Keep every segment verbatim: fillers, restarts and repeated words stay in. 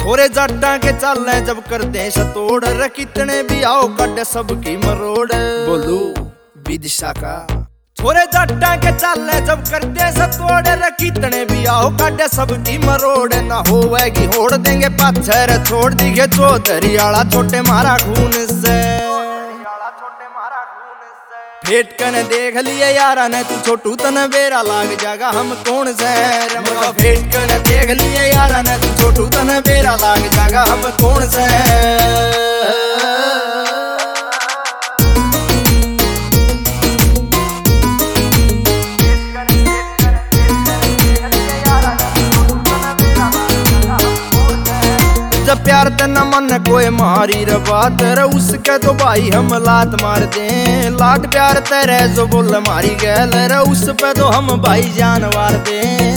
छोरे जाटा के चाले जब करते सतोड़ रे कितने भी आओ कट सबकी मरोड़ बोलू विदिशा का। छोरे जाटा के चाले जब करते सतोड़ रे कितने भी आओ कट सबकी मरोड़ ना होवेगी होड़ देंगे पाथर छोड़ दिखे चौधरी आला छोटे मारा खून से फेट कन देख लिए यारा ने तू छोटू तन बेरा लाग जागा हम कौन से रमगा। फेट कन देख लिए यारा ने तू छोटू तन बेरा लाग जागा हम कौन से। जब प्यार ते न मन कोई मारी रे बात रे उसके तो भाई हम लात मार दे। लाड प्यार तेरे जो बोल मारी गैल रे उस पे तो हम भाई जान वार दे।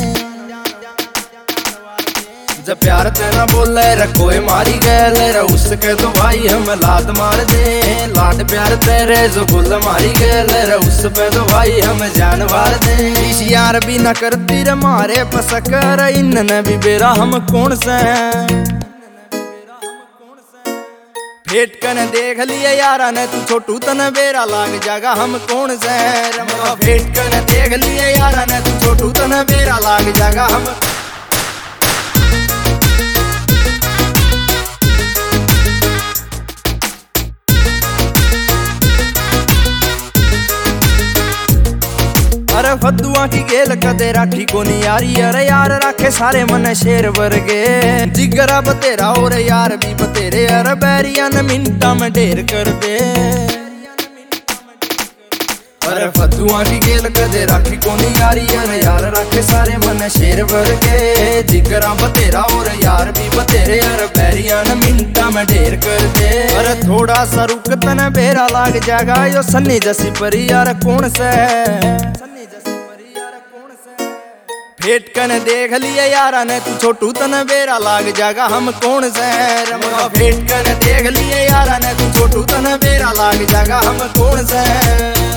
जब प्यार ते न बोले रे कोई मारी गैल रे उसके तो भाई हम लात मार दे। लाड प्यार तेरे जो बोल मारी गैल रे उस पे तो भाई हम जान वार दे। इस यार भी न करती रे मारे पसकर इन भी बेरा हम कौन से। फेट कन देख लिए यारा ने तू छोटू तन बेरा लाग जागा हम कौन से रमगा। फेट कन देख लिए यारा ने तू छोटू तन बेरा लाग जागा हम। अरे फद्दुआ की गेल कदे राठी को नहीं यारी अरे यार राखे सारे मन शेर वर्गे। जिगरा बतेरा और यार भी बतेरे अरे बैरिया न मिनटा में ढेर कर दे। अरे फद्दुआ की गेल कदे राठी को नहीं यारी अरे यार राखे सारे मन शेर वर्गे। जिगरा बतेरा और यार भी बतेरे अरे बैरिया न मिनटा में ढेर कर दे। अरे थोड़ा सा रुक तन बेरा लाग जागा यो सन्नी जैसी परी यार कौन से। फेट कन देख लिए यारा ने तू छोटू तन बेरा लाग जागा हम कौन से रमगा। फेट कन देख लिए यारा ने तू छोटू तन बेरा लाग जागा हम कौन से।